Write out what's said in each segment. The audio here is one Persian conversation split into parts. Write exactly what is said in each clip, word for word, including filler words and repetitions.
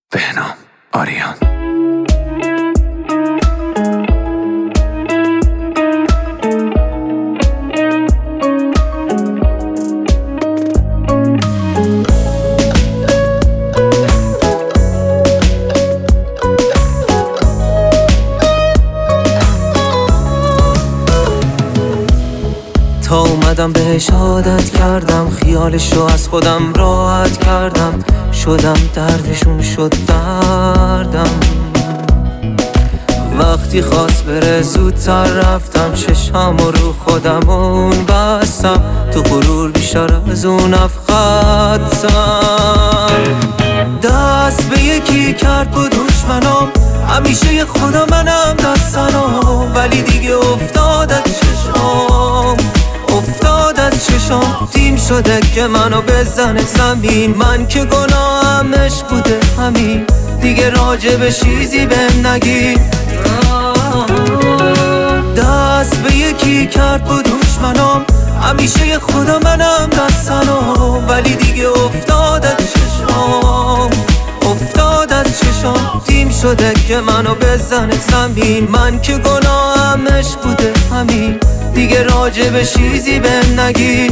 بهنام آریان. تا اومدم بهش عادت کردم، خیالشو از خودم راحت کردم، شدم دردشون شد دردم. وقتی خواست بره زودتر رفتم، چشامو رو خودم اون بستم، تو غرور بیشتر از اون افخدتم. دست به یکی کرد با دشمنام، همیشه یه خدا منم دستنام، ولی دیگه افتاد از چشام، افتاد از چشام. تیم شده که منو بزنه زمین، من که گناهمش بوده همین، دیگه راجب چیزی بهم نگی. دست به یکی کرد با دشمنام، همیشه یه خدا منم دستنام، ولی دیگه افتاد از چشام، افتاد از چشام. تیم شده که منو بزنه زمین، من که گناهمش بوده همین، دیگه راجب چیزی بهم نگی.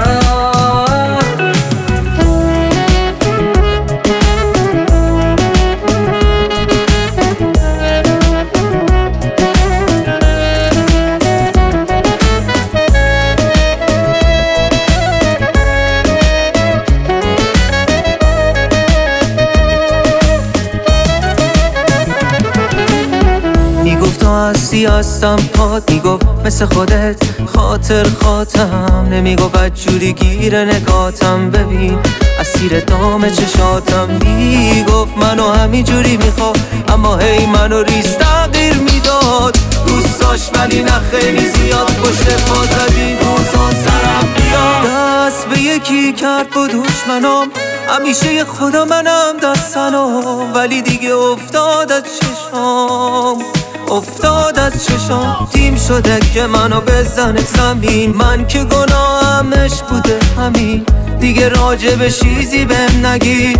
میگفت تو هستی هستم پاد، میگفت مثل خودت خاطر خاطم، نمیگفت بدجوری گیر نگاتم، ببین اسیر دام چشاتم. میگفت منو همین جوری میخواد، اما هی منو ریز تغییر میداد. دوست داشت ولی نه خیلی زیاد، پشت پا زدین روزا سرم بیاد. دست به یکی کرد با دشمنام، همیشه یه خدا منم دستنام، ولی دیگه افتاد از چشام، افتاد از چشام. تیم شده که منو بزنه زمین، من که گناهمش بوده همین، دیگه راجب چیزی بهم نگی.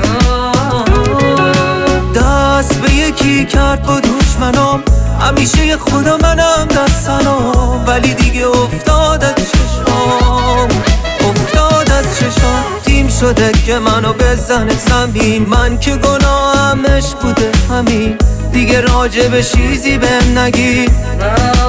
دست به یکی کرد با دشمنام، همیشه یه خدا منم دستنام، ولی دیگه افتاد از چشام، افتاد از چشام. تیم شده که منو بزنه زمین، من که گناهمش بوده همین، دیگه راجب چیزی بهم نگی.